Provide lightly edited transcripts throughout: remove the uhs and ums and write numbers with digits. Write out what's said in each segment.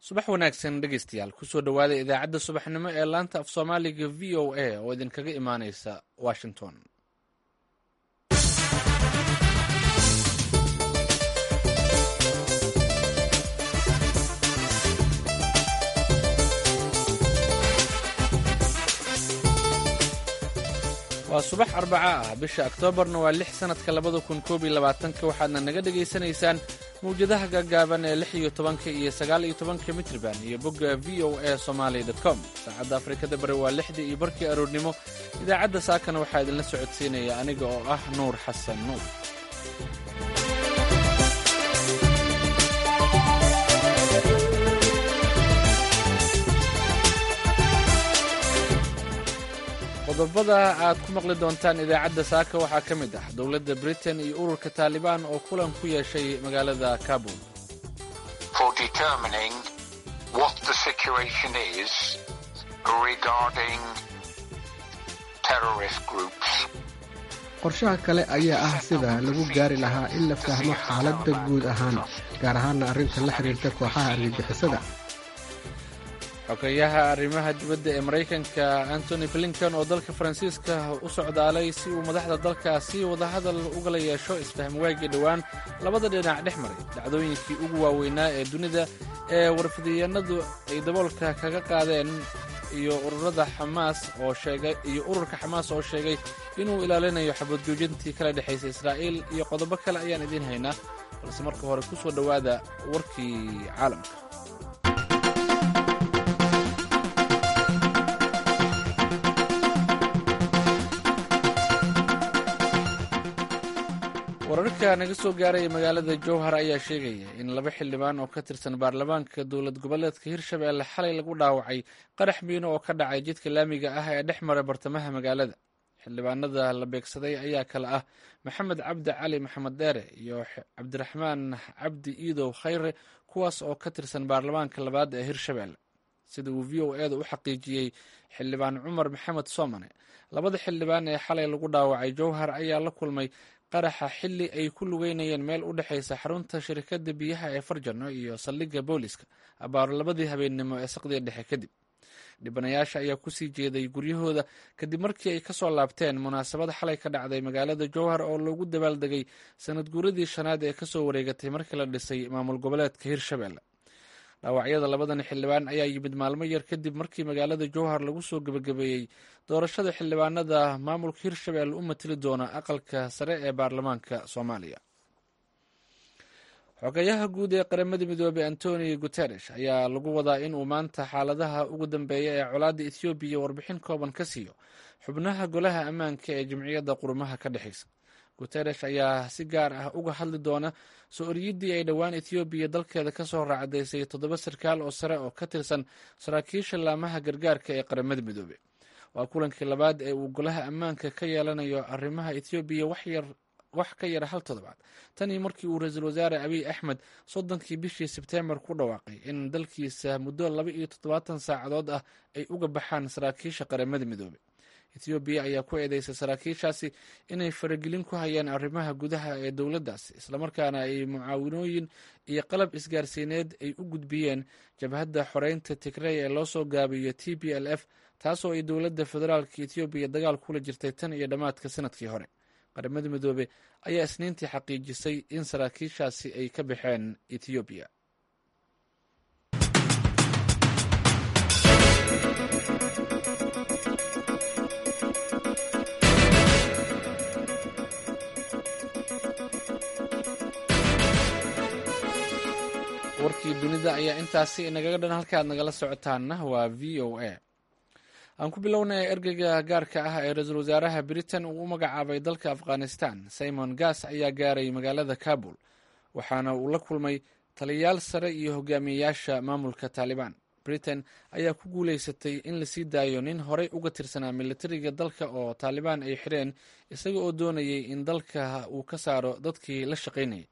subax wanaagsan dhegeystayaal kusoo dhowaada idaacadda subaxnimo ee laanta af soomaaliga v o a oo idinkaga imaaneysa washington. waa subax arbaca ah, bisha oktoobarna waa 6 sanadka 2021. waxaadna naga dhegaysanaysaan mawjadaha gaagaaban ee 16 iyo 19 mitriban iyo bogga v o a somali.com. saacadda afrikada bari waa 6 iyo barkii aroornimo. idaacadda saakana waxaa idinla socodsiinaya aniga oo ah nuur xasan nuur. qodobada aad ku maqli doontaan idaacadda saaka waxaa ka mid ah dowladda britain iyo ururka taalibaan oo kulan ku yeeshay magaalada kabul. qorshaha kale ayaa ah sida lagu gaari lahaa in la fahmo xaaladda guud ahaan, gaar ahaana arrinta la xiriirta kooxaha argagixisada. xogeyaha arrimaha dibadda ee maraykanka antony blinken oo dalka faransiiska u socdaalay si uu madaxda dalkaasi wadahadal ugala yeesho isfahmwaagii dhowaan labada dhinac dhex maray dhacdooyinkii ugu waaweynaa ee dunida ee warfidiyeenadu ay daboolka kaga qaadeen iyo ururka xamaas oo sheegay inuu ilaalinayo xabadjoojintii kala dhexaysa israa'iil iyo qodobo kale ayaan idiin haynaa, balse marka hore ku soo dhowaada warkii caalamka. wararka naga soo gaaraya magaalada jowhar ayaa sheegaya in 2 xildhibaan oo ka tirsan baarlamaanka dowlad goboleedka hirshabelle xalay lagu dhaawacay qarax miino oo ka dhacay jidka laamiga ah ee dhex mara bartamaha magaalada. xildhibaanada la beegsaday ayaa kale ah maxamed cabdi cali maxamed dheere iyo cabdiraxmaan cabdi iidow khayre, kuwaas oo ka tirsan baarlamaanka labaad ee hirshabelle. sida uu v o eeda u xaqiijiyey xildhibaan cumar maxamed soomane, 2 xildhibaan ee xalay lagu dhaawacay jowhar ayaa la kulmay qaraxa xilli ay ku lugeynayeen meel u dhexaysa xarunta shirkadda biyaha ee farjano iyo saldhigga booliska abaaro 2 habeennimo ee saqdiga dhexe kadib. dhibanayaasha ayaa kusii jeeday guryahooda kadib markii ay ka soo laabteen munaasabad xalay ka dhacday magaalada jowhar oo loogu dabaaldegay sanad guuradii 5aad ee kasoo wareegatay markii la dhisay maamul goboleedka hirshabelle. dhaawacyada 2 xildhibaan ayaa yimid maalmo yar kadib markii magaalada jowhar lagu soo gebagabeeyey doorashada xildhibaanada maamulka hirshabelle u matili doona aqalka sare ee baarlamaanka soomaaliya. xogeyaha guud ee qaramada midoobey antonio guterres ayaa lagu wadaa inuu maanta xaaladaha ugu dambeeya ee colaadda ethoobiya warbixin kooban ka siiyo xubnaha golaha ammaanka ee jamciyadda qurumaha ka dhexaysa. guterres ayaa si gaar ah uga hadli doona soo oryiddii ay dhowaan ethoobiya dalkeeda ka soo raacdaysay 7 sarkaal oo sare oo ka tirsan saraakiisha laamaha gargaarka ee qaramada midoobe. waa kulankii labaad ee uu golaha ammaanka ka yeelanayo arrimaha ethoobiya wax ka yara 1 toddobaad tanii markii uu ra-iisul wasaare abiy axmed 30kii bishii sebteembar ku dhawaaqay in dalkiisa muddo 72 saacadood ah ay uga baxaan saraakiisha qaramada midoobe. ethoobiya ayaa ku eedeysay saraakiishaasi inay faragelin ku hayaan arrimaha gudaha ee dowladdaasi, islamarkaana ay mucaawinooyin iyo qalab isgaarsiineed ay u gudbiyeen jabhadda xoreynta tigrey ee loo soo gaabiyo TPLF, taasoo ay dowladda federaalka ethoobiya dagaal kula jirtay tan iyo dhammaadka sanadkii hore. qaramada midoobe ayaa isniintii xaqiijisay in saraakiishaasi ay ka baxeen ethoobiya. warkii dunida ayaa intaasi inagaga dhan. halkaaad nagala socotaanna waa v o a. aan ku bilownay ergeyga gaarka ah ee ra-iisul wasaaraha britain uu u magacaabay dalka afghanistan simon gas ayaa gaaray magaalada kabul, waxaana uu la kulmay taliyayaal sare iyo hogaamiyeyaasha maamulka taalibaan. britain ayaa ku guuleysatay in lasii daayo nin horey uga tirsanaa militariga dalka oo taalibaan ay xireen, isaga oo doonayay in dalka uu ka saaro dadkii la shaqaynayay.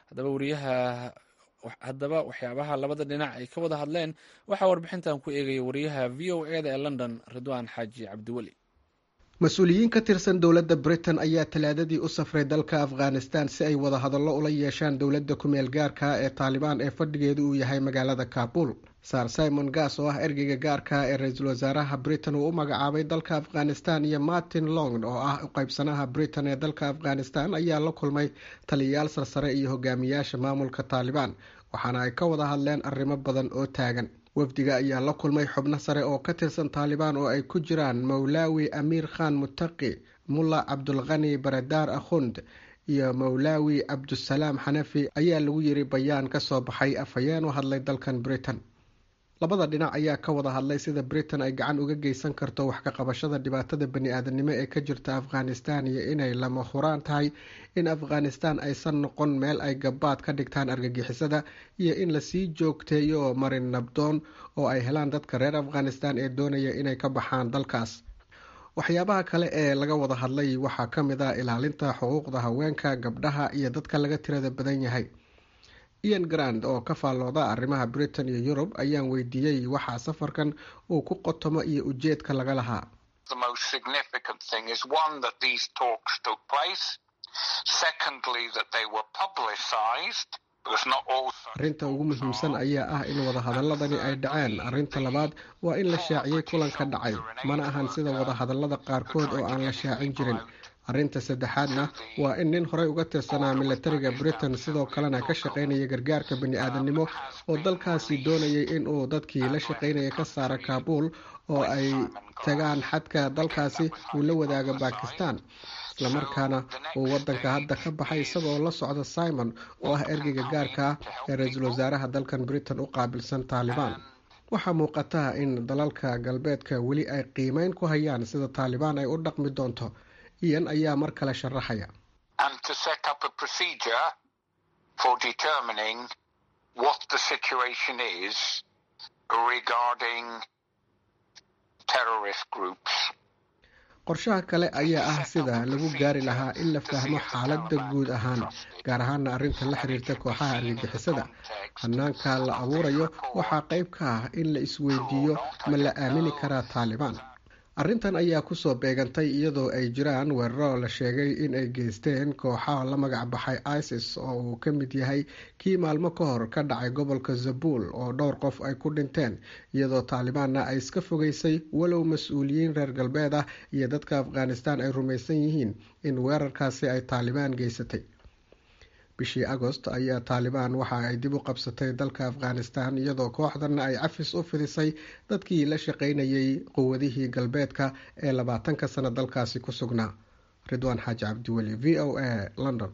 haddaba waxyaabaha labada dhinac ay ka wada hadleen waxaa warbixintan ku eegaya wariyaha v o eda ee london ridwaan xaaji cabdiweli. mas-uuliyiin ka tirsan dowladda britain ayaa talaadadii u safray dalka afghanistan si ay wada hadallo ula yeeshaan dowladda ku-meel gaarka ee taalibaan ee fadhigeedu uu yahay magaalada kaabul. sar simon gas oo ah ergeyga gaarka ee ra-iisul wasaaraha britain uu u magacaabay dalka afghanistan iyo martin long oo ah uqeybsanaha britain ee dalka afghanistan ayaa la kulmay taliyayaal sarsare iyo hogaamiyaasha maamulka taalibaan, waxaana ay ka wada hadleen arrimo badan oo taagan. wafdiga ayaa la kulmay xubno sare oo ka tirsan taalibaan oo ay ku jiraan mawlaawi amiir khan mutaqi, mulla cabdulqani baradar akhund iyo mawlaawi cabdusalaam xanafi, ayaa lagu yiri bayaan ka soo baxay afhayeen u hadlay dalkan britain. labada dhinac ayaa ka wada hadlay sida britain ay gacan uga geysan karto wax ka qabashada dhibaatada bani-aadanimo ee ka jirta afghanistan iyo inay lama huraan tahay in afghanistan aysan noqon meel ay gabaad ka dhigtaan argagixisada iyo in lasii joogteeyo marin nabdoon oo ay helaan dadka reer afghanistan ee doonaya inay ka baxaan dalkaas. waxyaabaha kale ee laga wada hadlay waxaa ka mid ah ilaalinta xuquuqda haweenka, gabdhaha iyo dadka laga tirada badan yahay. ian grand oo ka faallooda arrimaha britain iyo yurub ayaan weydiiyey waxaa safarkan uu ku qotomo iyo ujeedka laga lahaa. arrinta ugu muhiimsan ayaa ah in wadahadaladani ay dhaceen. arrinta labaad waa in la shaaciyey kulanka dhacay, mana ahan sida wadahadalada qaarkood oo aan la shaacin jirin. arrinta saddexaadna waa in nin horey uga tirsanaa milatariga britain sidoo kalena ka shaqaynaya gargaarka bani-aadanimo oo dalkaasi doonayay inuu dadkii la shaqaynaya ka saaro kaabul oo ay tagaan xadka dalkaasi uu la wadaaga bakistan, islamarkaana uu wadanka hadda ka baxay isagoo la socda simon oo ah ergeyga gaarka ee ra-iisul wasaaraha dalkan britain u qaabilsan taalibaan. waxaa muuqata in dalalka galbeedka weli ay qiimeyn ku hayaan sida taalibaan ay u dhaqmi doonto. ian ayaa mar kale sharaxaya. qorshaha kale ayaa ah sida lagu gaari lahaa in la fahmo xaaladda guud ahaan, gaar ahaana arrinta la xiriirta kooxaha argagixisada. hanaanka la abuurayo waxaa qayb ka ah in la isweydiiyo ma la aamini karaa taalibaan. arrintan ayaa kusoo beegantay iyadoo ay jiraan weeraro la sheegay in ay geysteen kooxaha la magac baxay isis oo uu ka mid yahay kii maalmo ka hor ka dhacay gobolka zabul oo dhowr qof ay ku dhinteen, iyadoo taalibaanna ay iska fogeysay walow mas-uuliyiin reer galbeed ah iyo dadka afghanistan ay rumaysan yihiin in weerarkaasi ay taalibaan geysatay. bishii agost ayaa taalibaan waxa ay dib u qabsatay dalka afghanistan iyadoo kooxdana ay cafis u fidisay dadkii la shaqaynayay quwadihii galbeedka ee 20 sano dalkaasi ku sugnaa. ridwaan xaaji cabdiweli, v o a, london.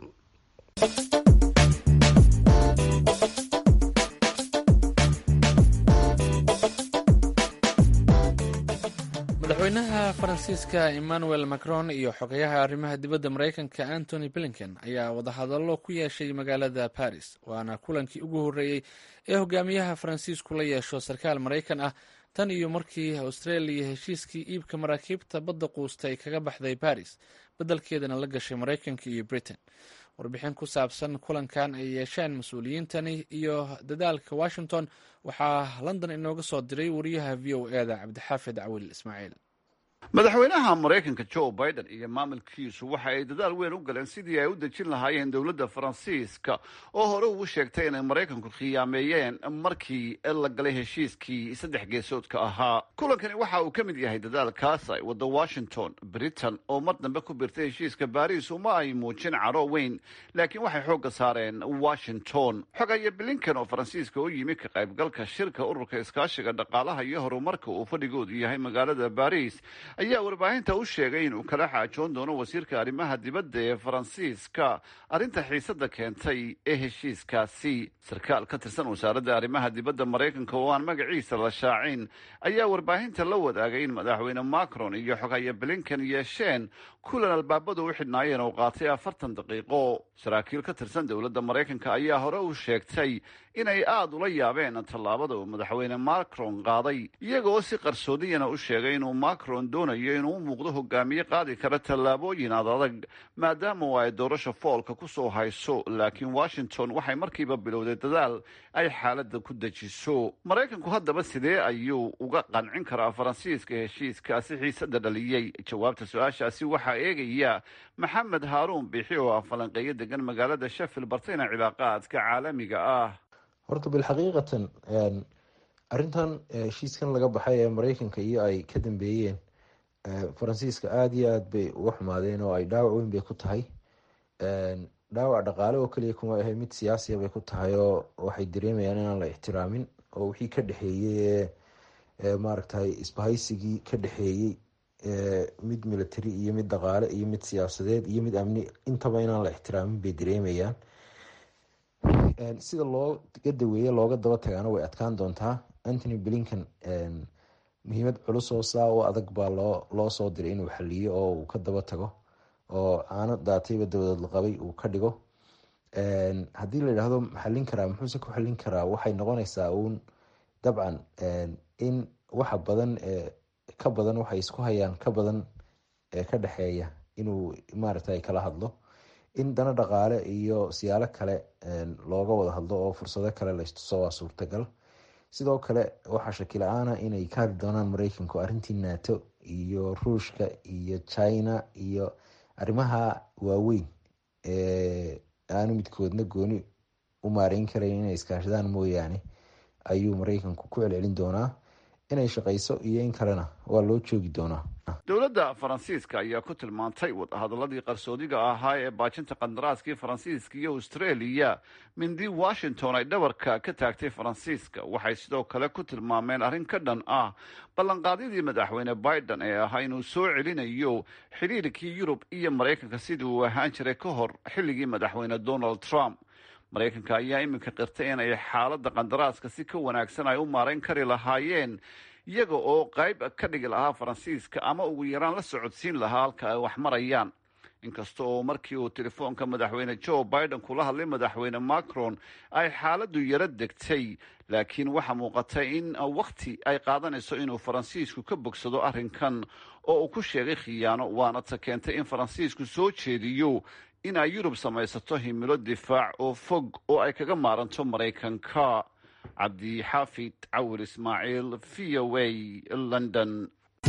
madaxweynaha faransiiska emmanuel macron iyo xogayaha arrimaha dibadda mareykanka antony blinken ayaa wadahadallo ku yeeshay magaalada paris, waana kulankii ugu horreeyey ee hogaamiyaha faransiisku la yeesho sarkaal maraykan ah tan iyo markii australia heshiiskii iibka maraakiibta badda quustay kaga baxday paris, beddelkeedana la gashay maraykanka iyo britain. warbixin ku saabsan kulankan ay yeesheen mas-uuliyiintani iyo dadaalka washington waxaa london inooga soo diray wariyaha v o e da cabdixaafid cawil ismaaciil. madaxweynaha maraykanka joe biden iyo maamulkiisu waxa ay dadaal weyn u galeen sidii ay u dejin lahaayeen dowladda faransiiska oo hore ugu sheegtay inay maraykanku khiyaameeyeen markii la galay heshiiskii 3 geesoodka ahaa. kulankani waxa uu ka mid yahay dadaalkaas ay wadda washington. britain oo mar dambe ku birtay heshiiska baris uma ay muujin caro weyn, laakiin waxay xoogga saareen washington. xogaya blinken oo faransiiska u yimi ka qaybgalka shirka ururka iskaashiga dhaqaalaha iyo horumarka uu fadhigoodu yahay magaalada baris ayaa warbaahinta u sheegay inuu kala xaajoon doono wasiirka arrimaha dibadda ee faransiiska arrinta xiisada keentay ee heshiiskaasi. sarkaal ka tirsan wasaaradda arrimaha dibadda maraykanka oo aan magaciisa la shaacin ayaa warbaahinta la wadaagay in madaxweyne macron iyo xogaya blinken yeesheen kulan albaabadu u xidhnaayeen oo qaatay 40 daqiiqo. saraakiil ka tirsan dowladda maraykanka ayaa hore u sheegtay inay aada ula yaabeen tallaabada uu madaxweyne macron qaaday, iyagoo si qarsoodiyana u sheegay inuu macron doonayo inuu u muuqdo hogaamiye qaadi kara tallaabooyin adag maadaama ay doorasho foolka ku soo hayso, laakiin washington waxay markiiba bilowday dadaal ay xaaladda ku dejiso. maraykanku haddaba sidee ayuu uga qancin karaa faransiiska heshiiskaasi xiisada dhaliyey? jawaabta su-aashaasi waxaa eegaya maxamed haaruun biixi oo ah falanqeeyo degan magaalada sheffield bartayna cilaaqaadka caalamiga ah. horta bilxaqiiqatan arrintan heshiiskan laga baxay ee maraykanka iyo ay ka dambeeyeen faransiiska aada iyo aada bay uga xumaadeen oo ay dhaawac weyn bay ku tahay. dhaawac dhaqaale oo keliya kuma ahay, mid siyaasiya bay ku tahay oo waxay dareemayaan inaan la ixtiraamin oo wixii ka dhexeeyey maaragtay isbahaysigii ka dhexeeyey mid military iyo mid dhaqaale iyo mid siyaasadeed iyo mid amni intaba inaan la ixtiraamin bay dareemayaan. sida looga daweeye looga daba tagaana way adkaan doontaa. Anthony Blinken muhiimad culus oo saa u adag baa loo soo diray inuu xaliyo oo uu ka daba tago oo aana daatayba dabadeed la qabay uu ka dhigo. haddii la yidhaahdo xallin karaa, muxuuse ku xallin karaa? waxay noqonaysaa uun dabcan in waxa badan ka badan waxay isku hayaan ka badan ka dhexeeya inuu maaragtay kala hadlo, in dana dhaqaale iyo siyaalo kale looga wada hadlo oo fursado kale la istuso waa suurtagal. sidoo kale waxaa shaki la-aana inay ka hadli doonaan maraykanku arrintii nato iyo ruushka iyo china iyo arrimaha waaweyn aanu midkoodna gooni u maareyn karayn inay iskaashadaan mooyaane ayuu maraykanku ku celcelin doonaa. inay shaqayso iyo in kalena waa loo joogi doonaa. dowladda faransiiska ayaa ku tilmaantay wadahadaladii qarsoodiga ahaa ee baajinta qandaraaskii faransiiska iyo australia mindii washington ay dhabarka ka taagtay faransiiska. waxay sidoo kale ku tilmaameen arrin ka dhan ah ballanqaadyadii madaxweyne biden ee ahaa inuu soo celinayo xidhiirkii yurub iyo maraykanka sidii uu ahaan jiray ka hor xilligii madaxweyne donald trump. maraykanka ayaa iminka qirtay inay xaaladda qandaraaska si ka wanaagsan ay u maarayn kari lahaayeen, iyaga oo qayb ka dhigi lahaa faransiiska ama ugu yaraan la socodsiin lahaa halka ay wax marayaan. inkasta oo markii uu telefoonka madaxweyne joe biden kula hadlay madaxweyne macron ay xaaladdu yaro degtay, laakiin waxaa muuqatay in wakhti ay qaadanayso inuu faransiisku ka bogsado arrinkan oo uu ku sheegay khiyaano, waana ta keentay in faransiisku soo jeediyo in ay yurub samaysato himilo difaac oo fog oo ay kaga maaranto maraykanka. cabdixaafid cawil ismaaciil, v o a, london.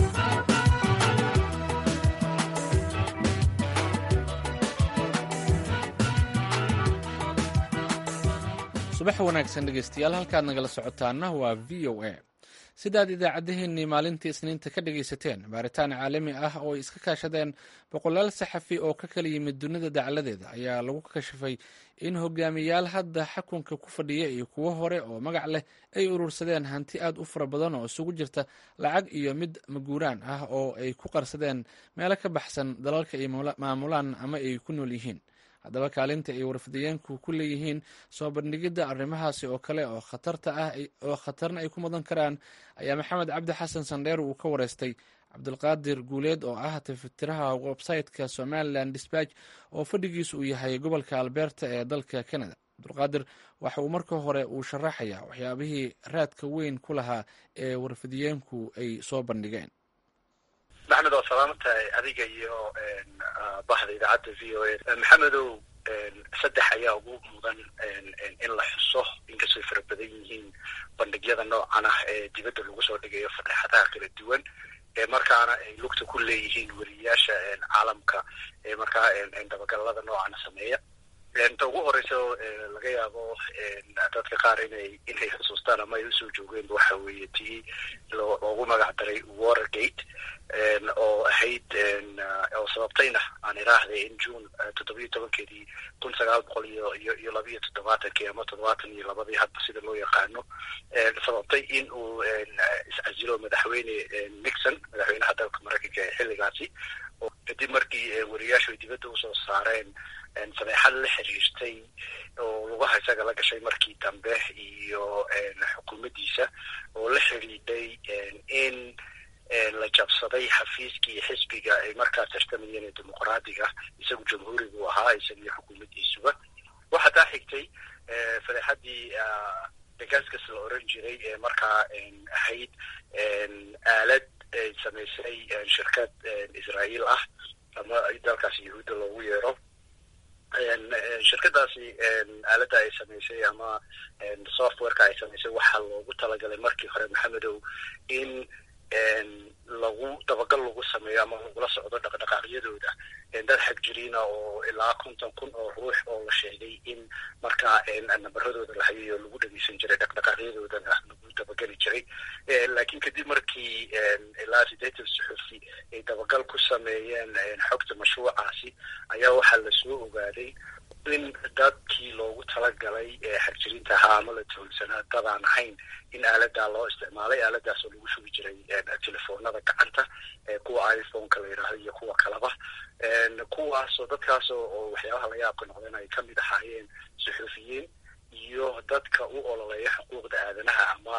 subax wanaagsan dhegeystayaal, halkaad nagala socotaana waa v o a. sidaad idaacaddaheenii maalintii isniinta ka dhagaysateen, baaritaan caalami ah oo ay iska kaashadeen boqolaal saxafi oo ka kala yimid dunida dacaladeeda ayaa lagu kashifay in hogaamiyaal hadda xakunka ku fadhiya iyo kuwo hore oo magac leh ay urursadeen hanti aad u fara badan oo isugu jirta lacag iyo mid maguuraan ah oo ay ku qarsadeen meelo ka baxsan dalalka ay maamulaan ama ay ku nool yihiin. haddaba kaalinta ay warfidayeenku ku leeyihiin soo bandhigidda arrimahaasi oo kale oo khatarna ay ku mudan karaan ayaa maxamed cabdi xasan sandheer uu ka wareystay cabdulqaadir guuleed oo ah tafitiraha website-ka somaliland dispatch oo fadhigiisu uu yahay gobolka alberta ee dalka canada. cabdulqaadir waxa uu marka hore uu sharaxayaa waxyaabihii raadka weyn ku lahaa ee warfidayeenku ay soo bandhigeen. maxamed waa salaamatahay adiga iyo bahda idaacadda v o a. maxamedow, saddex ayaa ugu mudan in la xuso, inkastoo fara badan yihiin bandhigyada noocan ah ee dibadda lagu soo dhigayo fadeexadaha kala duwan ee markaana ay lugta ku leeyihiin weriyaasha caalamka ee markaa dabagalada noocana sameeya. ta ugu horeysa laga yaabo dadka qaar inay xusuustaan ama ay usoo joogeen waxa weeye tii loogu magac daray Watergate oo ahayd oo sababtayna aan iraahday in June 17 1972 ama 72 hadba sida loo yaqaano sababtay in uu iscasilo madaxweyne Nixon, madaxweynaha dalka Mareykanka ee xilligaasi, oo kadib markii weriyaashu dibadda usoo saareen fadeexad la xiriirtay oo lugaha isaga la gashay markii dambe iyo xukuumaddiisa oo la xiriiday in la jabsaday xafiiskii xisbiga ay markaa tartamayeen ee dimuqraadiga, isagu jamhuurigu ahaa, isagiyo xukuumaddiisuba. waxaa taa xigtay fadeexaddii Pegasus la oran jiray ee markaa ahayd aalad samaysay shirkad israa'iil ah ama dalkaasi yahuudda loogu yeero. shirkadaasi aaladda ay samaysay ama softwareka ay samaysay waxaa loogu talagalay markii hore maxamedow in dabagal lagu sameeyo ama lagula socdo dhaqdhaqaaqyadooda dad xagjiriina oo ilaa 50,000 oo ruux oo la sheegay in markaa nabaradooda la hayayo lagu dhageysan jiray dhaqdhaqaaqyadoodana lagu dabageli jiray. laakiin kadib markii ilaa 80 suxufi ay dabagal ku sameeyeen xogta mashruucaasi ayaa waxaa lasoo ogaaday in dadkii loogu talagalay xagjiriinta ahaa ama la tuhunsanaa dadaan ahayn in aaladaa loo isticmaalay. aaladaasoo lagu shugi jiray telefoonada gacanta kuwa iphone-ka la yidhaahdo iyo kuwa kaleba kuwaasoo dadkaasoo waxyaabaha la yaabka noqdeen ay kamid ahaayeen suxufiyiin iyo dadka u ololeeya xuquuqda aadanaha ama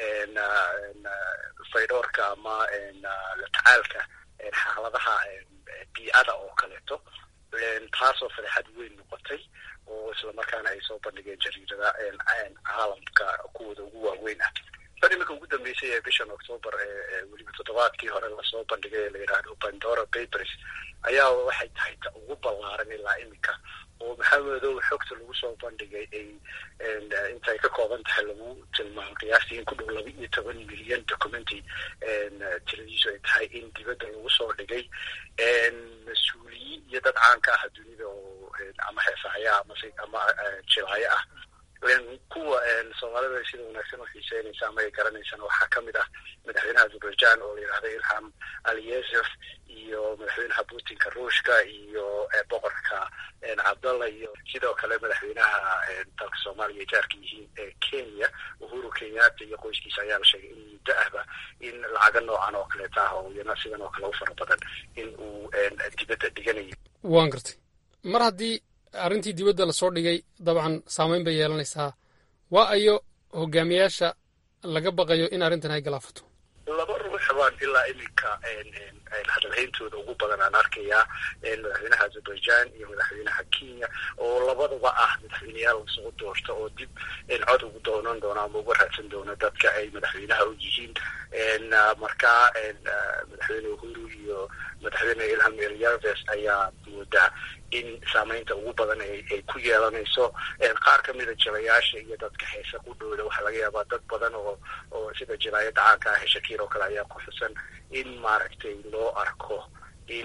faydhoorka ama la tacaalka xaaladaha biicada oo kaleeto. taasoo fadeexad weyn noqotay oo islamarkaana ay soo bandhigeen jariirada caalamka kuwooda ugu waaweyn ah. tan iminka ugu dambeysay ee bishan octoobar weliba toddobaadkii hore lasoo bandhigay ee la yidhaahdo Pandora Papers ayaa waxay tahay ta ugu ballaaran ilaa iminka oo maxamedow xogta lagu soo bandhigay ay intay ka kooban tahay lagu tilmaamo qiyaastii in ku dhow 12 milyan documenti tiradiisu ay tahay in dibadda lagu soo dhigay mas-uuliyiin iyo dad caanka ah dunida oo ama heesahaya ama jilaayo ah. kuwa soomaalida sida wanaagsan u xiiseynaysa ama ay garanaysaan waxaa kamid ah madaxweynaha Azerbaijan oo la yidhahdo Ilham Aliyev iyo madaxweynaha Putinka Ruushka iyo boqorka Cabdalla iyo sidoo kale madaxweynaha dalka Soomaaliya jaarka yihiin Kenya Uhuru Kenyatta iyo qoyskiisa ayaa la sheegay in muddo ahba in lacaga noocan oo kaleeta ah oo iyana sidan oo kale u fara badan in uu dibadda dhiganayo. waan gartay mar haddii arrintii dibadda lasoo dhigay dabcan saamayn bay yeelanaysaa. waa ayo hogaamiyaasha laga baqayo in arrintan ay galaafato? laba ruux baan ilaa iminka hadalhayntooda ugu badan aan arkayaa madaxweynaha Azerbaijan iyo madaxweynaha Kenya oo labaduba ah madaxweyneyaal lasoo doorto oo dib cod ugu doonan doona ama uga raadsan doona dadka ay madaxweynaha u yihiin. markaa madaxweyne Uhuru iyo madaxweyne Ilham Aliyev ayaa moodaa in saamaynta ugu badan ay ku yeelanayso qaar ka mida jilayaasha iyo dadka heesa ku dhowda. waxaa laga yaabaa dad badan oo sida jilaayada caanka ah Shakir oo kale ayaa ku xusan in maaragtay loo arko in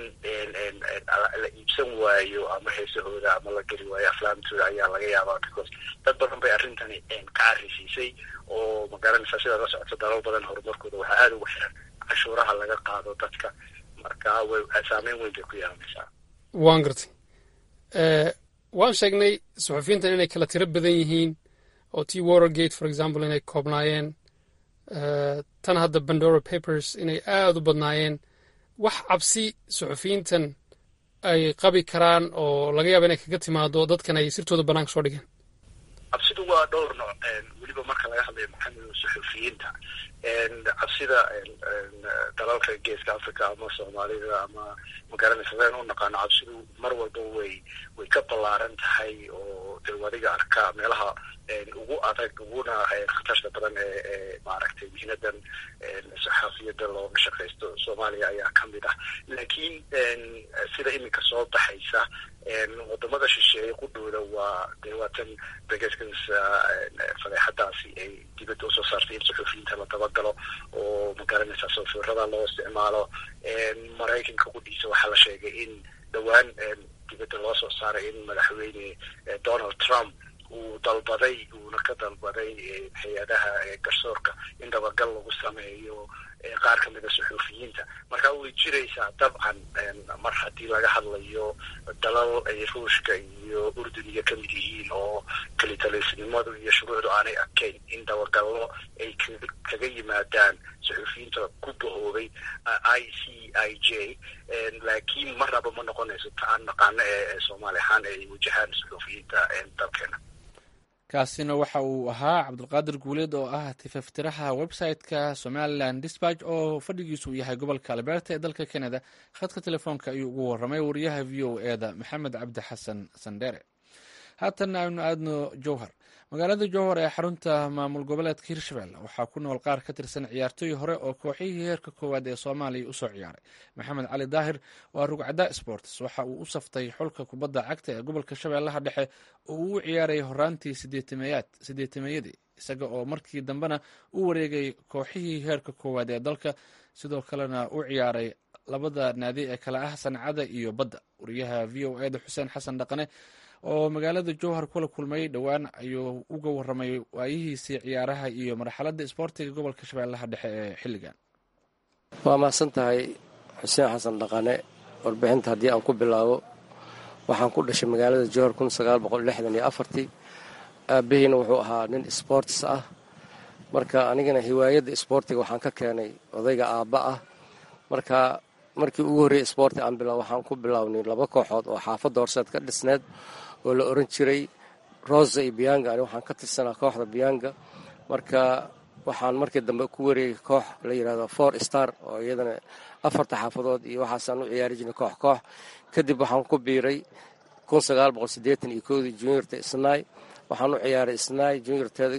la iibsan waayo ama heesahooda ama la geli waayo aflaamtooda ayaa laga yaabaa because dad badan bay arrintani ka carisiisay oo magaranaysa sida la socoto dalal badan horumarkooda waxaa aada ugu xiran cashuuraha laga qaado dadka. marka saameyn weyn bay ku yeelanaysaa. waan gartay waan sheegnay suxufiyiintan inay kala tiro badan yihiin oo tii Watergate for example inay koobnaayeen tan hadda Pandora Papers inay aada u badnaayeen. wax cabsi suxufiyiintan ay qabi karaan oo laga yaaba inay kaga timaado dadkan ay sirtooda banaanka soo dhigeen? cabsidu waa dhowr nooc weliba marka laga hadlayo maxamed suxufiyiinta. cabsida dalalka geeska Africa ama Soomaalida ama magaranaysa u naqaano cabsidu mar walba way ka ballaaran tahay oo wadiga arka meelaha ugu adag uguna khatarta badan ee maaragtay mihnadan saxaafiyadda looga shaqaysto Soomaaliya ayaa kamid ah. laakiin sida iminka soo baxaysa wadamada shisheeye ku dhowda waa tan begeskas fadeexadaasi ay dibadda usoo saartay in suxufiyiinta la dabagalo oo magaranaysa sawirada loo isticmaalo. Maraykanka qudhiisa waxaa la sheegay in dhowaan dibadda loo soo saaray in madaxweyne Donald Trump uu uuna ka dalbaday hay-adaha garsoorka in dabagal lagu sameeyo qaar ka mida suxufiyiinta. marka way jiraysaa dabcan mar haddii laga hadlayo dalal ay Ruushka iyo Urduniga ka mid yihiin oo kalitalisnimadu iyo shuruucdu aanay adkayn in dabagallo ay kaga yimaadaan suxufiyiinta ku bahoobay ICIJ. laakiin marnaba ma noqonayso ta aan naqaano ee Soomaali ahaan ay wajahaan suxufiyiinta dalkeena. kaasina waxa uu ahaa cabdulqaadir guuleed oo ah tifaftiraha website-ka Somaliland Dispatch oo fadhigiisu yahay gobolka Alberta ee dalka Canada. khadka telefoonka ayuu ugu warramay wariyaha VOA-da Maxamed Cabdi Xasan Sandere. haatan aynu aadno Jowhar. magaalada jowhar ee xarunta maamul goboleedka hirshabelle waxaa ku nool qaar ka tirsan ciyaartooy hore oo kooxihii heerka koowaad ee soomaaliya usoo ciyaaray. maxamed cali daahir waa rugcada sports waxa uu u saftay xulka kubadda cagta ee gobolka shabeellaha dhexe oo uu u ciyaarayay horaantii sideetameeyadii isaga oo markii dambena u wareegay kooxihii heerka koowaad ee dalka, sidoo kalena u ciyaaray labada naadi ee kale ah sancada iyo badda. wariyaha v o eda xuseen xasan dhaqane oo magaalada jowhar kula kulmay dhowaan ayuu uga waramay waayihiisii ciyaaraha iyo marxaladda isboortiga gobolka shabeellaha dhexe ee xilligan. waa mahadsan tahay xuseen xasan dhaqane. warbixinta haddii aan ku bilaabo, waxaan ku dhashay magaalada jowhar aabbahiina wuxuu ahaa nin sports ah. marka anigana hiwaayadda isboortiga waxaan ka keenay odayga aabba ah. marka markii ugu horreeyey isboorti aan bilaabo waxaan ku bilownay 2 kooxood oo xaafadda horseed ka dhisneed oo la oran jiray Rosa iyo Bianga. ani waxaan ka tirsanaa kooxda Bianga. marka waxaan markii dambe ku wareegay koox la yiraahdo 4 Star oo iyadana 4 xaafadood iyo waxaasaan u ciyaari jirnay koox kadib waxaan ku biiray 1981 juniorta Isnaay. waxaan u ciyaaray Isnaay juniorteeda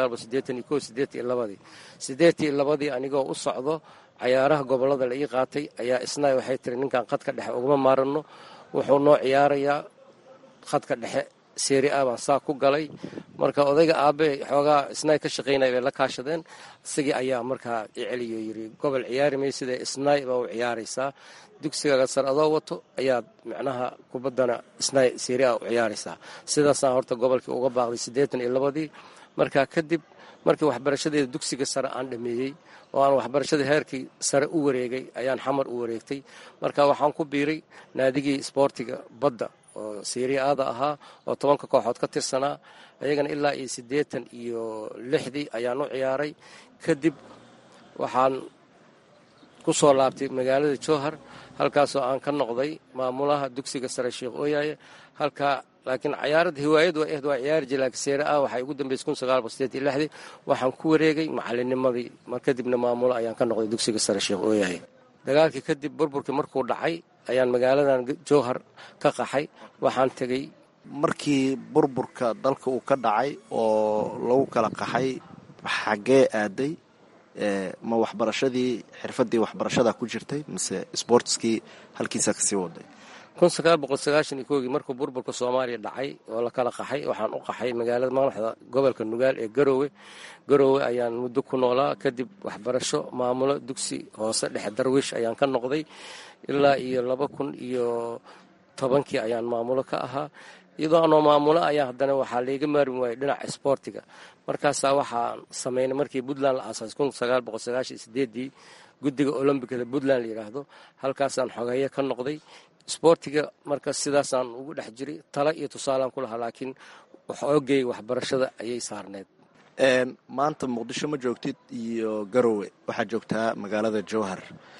1982 anigoo u socdo ciyaaraha gobolada la ii qaatay ayaa Isnaay waxay tiri ninkan khadka dhexe uguma maarano, wuxuu noo ciyaarayaa khadka dhexe Serie A baan saa ku galay. marka odayga aabe xoogaa Isnaay ka shaqeynay bay la kaashadeen, isagii ayaa markaa i celiyo yiri gobol ciyaari may sida Isnaay baa u ciyaaraysaa, dugsiga sar adoo wato ayaad macnaha kubaddana Isnaay Serie A u ciyaaraysaa. sidaasaan horta gobolkii uga baaqday 82. marka kadib markii waxbarashadeeda dugsiga sare aan dhameeyey oo aan waxbarashada heerkii sare u wareegay ayaan xamar u wareegtay. marka waxaan ku biiray naadigii isboortiga badda oo Serie A-da ahaa oo 10 kooxood ka tirsanaa. ayagana ilaa 86 ayaan u ciyaaray. kadib waxaan ku soo laabtay magaalada jowhar, halkaasoo aan ka noqday maamulaha dugsiga sare Sheekh Ooyaye. halkaa laakiin ciyaarada hiwaayadu waa ciyaari jiray, laakiin Serie A waxay ugu dambeysay 1986 waxaan ku wareegay macallinimadii. kadibna maamulo ayaan ka noqday dugsiga sare Sheekh Ooyaye. dagaalkii kadib burburkii markuu dhacay ayaan magaaladan jowhar ka qaxay. waxaan tegey markii burburka dalka uu ka dhacay oo lagu kala qaxay, xagee aaday? ma waxbarashadii xirfadii waxbarashada ku jirtay mise sportskii halkiisa kasii waday? 1991 markuu burburka Soomaaliya dhacay oo la kala qaxay waxaan u qaxay magaalada madaxda gobolka Nugaal ee Garowe ayaan muddo ku noolaa. kadib waxbarasho maamulo dugsi hoose dhexe Darwiish ayaan ka noqday ilaa iyo 2010 ayaan maamulo ka ahaa. iyadoo aanoo maamulo ayaa haddana waxaa layga maarmi waayay dhinaca isboortiga. markaasaa waxaan sameynay markii Puntland la aasaasay 1998 guddiga olombikada Puntland la yiraahdo, halkaasaan xogeeye ka noqday isboortiga. marka sidaasaan ugu dhex jiray, talo iyo tusaalaan ku lahaa, laakiin xoogay waxbarashada ayay saarneed. maanta Muqdisho ma joogtid iyo Garowe, waxaad joogtaa magaalada Jowhar.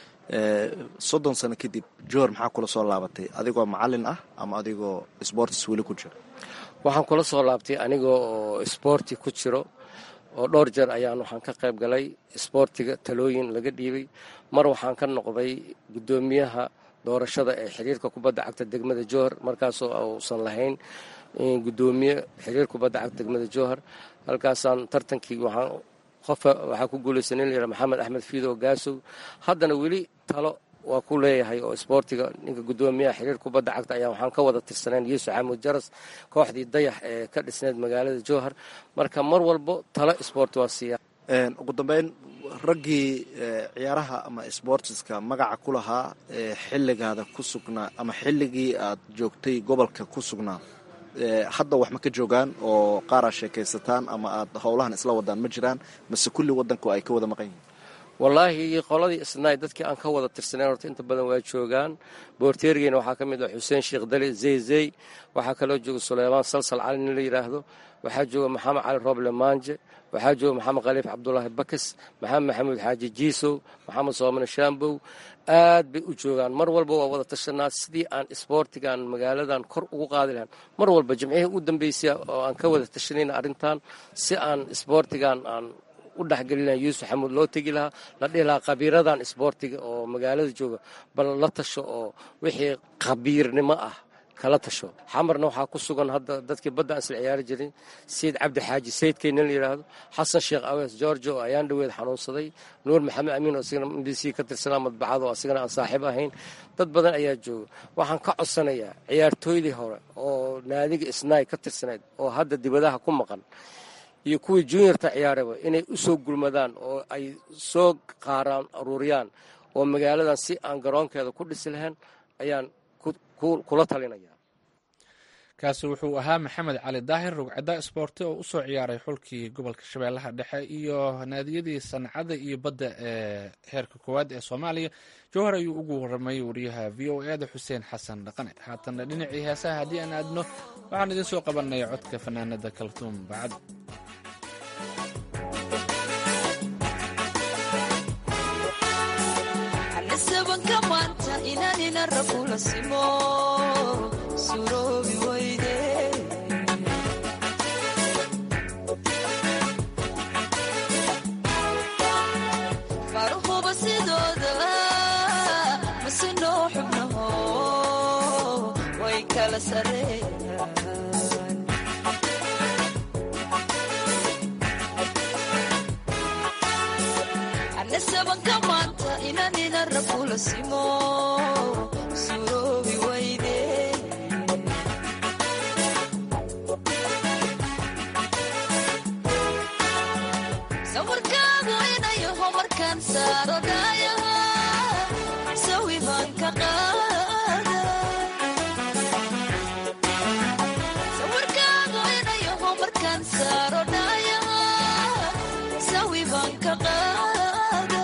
30 sano kadib Jowhar maxaa kula soo laabatay? adigoo macallin ah ama adigoo sports weli ku jira? waxaan kula soo laabtay anigoo sporti ku jiro oo dhowr jeer waxaan ka qayb galay isboortiga, talooyin laga dhiibay. mar waxaan ka noqday guddoomiyaha doorashada ee xiriirka kubadda cagta degmada Jowhar, markaasoo uusan lahayn guddoomiye xiriir kubadda cagta degmada Jowhar. halkaasaan tartankii waxaa ku guulaysan nin la yidhaha Maxamed Axmed Fiido Gaasow. haddana weli talo waa ku leeyahay oo isboortiga ninka guddoomiyaha xiriir kubadda cagta ayaa waxaan ka wada tirsaneen Yuusuf Xamuud Jaras, kooxdii dayax ee ka dhisneed magaalada Jowhar. marka mar walbo talo isboorti waa siiya. ugu dambeyn, raggii ciyaaraha ama sportska magaca ku lahaa xilligaada ku sugnaa ama xilligii aad joogtay gobolka ku sugnaa, hadda wax ma ka joogaan oo qaar aad sheekaysataan ama aad howlahan isla wadaan ma jiraan, mase kulli wadanku ay ka wada maqan yihiin? wallaahi qoladii Isnaay dadkii aan ka wada tirsaneen horta inta badan waa joogaan. boorteergeena waxaa ka mid ah Xuseen Sheekh Dali Zey, waxaa kaloo jooga Suleymaan Salsal Cali nin la yiraahdo, waxaa jooga Maxamed Cali Roble Maanje, waxaa jooga Maxamed Khaliif Cabdullaahi Bakas, Maxamed Maxamuud Xaaji Jiisow, Maxamed Soomane Shaambow. aad bay u joogaan. mar walba waa wada tashanaa sidii aan isboortigan magaaladan kor ugu qaadi lahayn. mar walba jimcihii u dambeysay oo aan ka wada tashanayna arrintan si aan isboortigan aan u dhexgelina Yuusuf Xamuud loo tegi lahaa, la dhihi lahaa khabiiradan isboortiga oo magaalada jooga bal la tasho oo wixii khabiirnimo ah kala tasho. xamarna waxaa ku sugan hadda dadkii badda aan isla ciyaari jirin sayid cabdi xaaji sayidkay nin la yidhaahdo, xasan sheekh awees george oo ayaan dhaweed xanuunsaday, nuur maxamed amiin oo asigana m b c ka tirsanaa madbacada oo asigana aan saaxiib ahayn. dad badan ayaa jooga. waxaan ka codsanayaa ciyaartooydii hore oo naadiga isnaay ka tirsanayd oo hadda dibadaha ku maqan iyo kuwii juniorta ciyaaraba inay u soo gulmadaan oo ay soo qaaraan aruuriyaan oo magaaladan si aan garoonkeeda ku dhisi lahayn ayaan kula talinaya. kaasi wuxuu ahaa maxamed cali daahir rugcada isboorti oo usoo ciyaaray xulkii gobolka shabeellaha dhexe iyo naadiyadii sancada iyo badda ee heerka koowaad ee soomaaliya. jowhar ayuu ugu warramay wariyaha v o e da xuseen xasan dhaqane. haatanna dhinacii heesaha haddii aan aadno waxaan idiin soo qabanay codka fanaanada kaltuum bacad. farhuba sidooda masinoo xubnaho way kala sareeyaan. anna sabanka maanta inanina rakula simo suroobi wayde. sawirkaagu inayaho markaan saaro dhaayaha sawi baan ka qaada. sawirkaagu inayaho markaan saaro dhaayaha sawi baan ka qaada.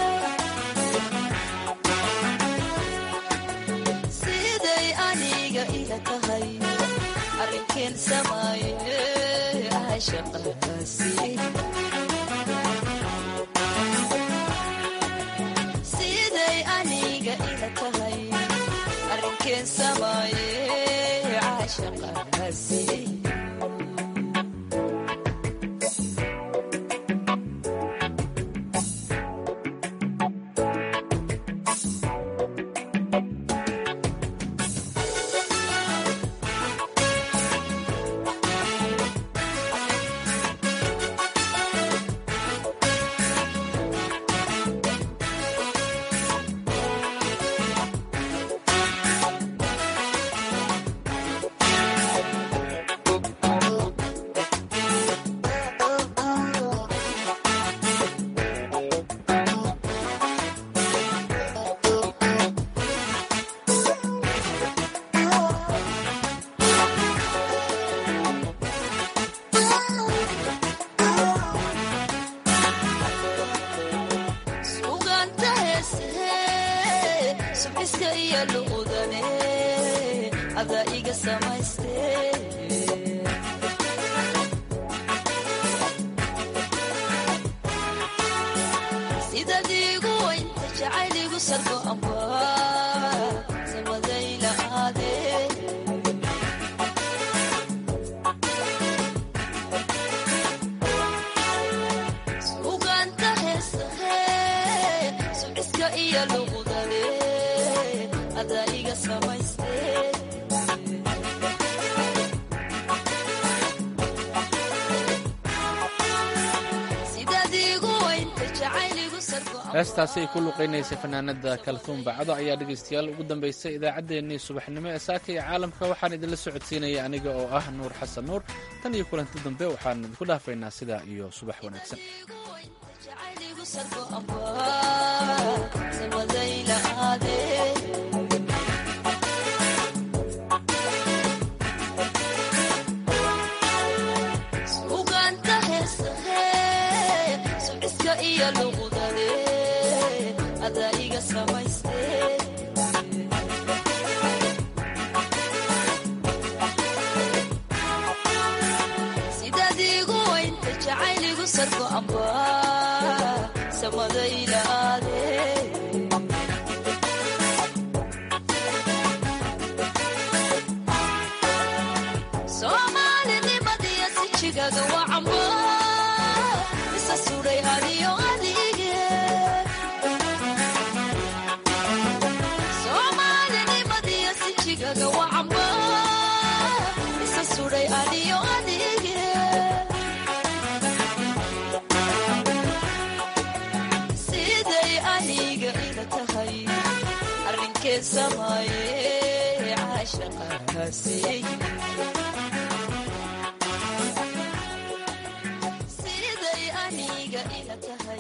siday aniga ila tahay arrinkeen samaaye shaqadaasi. siday aniga ila tahay arrinkeen samaaye caashaqadaasi. heestaasi ay ku luqaynaysay fanaanada kaltuum bacdo ayaa dhegaystayaal ugu dambaysay idaacaddeenii subaxnimo ee saaka iyo caalamka. waxaan idinla socodsiinaya aniga oo ah nuur xasan nuur. tan iyo kulanti dambe waxaan idinku dhaafaynaa sidaa iyo subax wanaagsan. sidaadiigu waynta jacayligu sargo amba samadaylaade. soomaalinimadiya sijigaga waa camba isa suday hadiyo adige. soomaalinimadiya sijigaga waa camba haaseeyey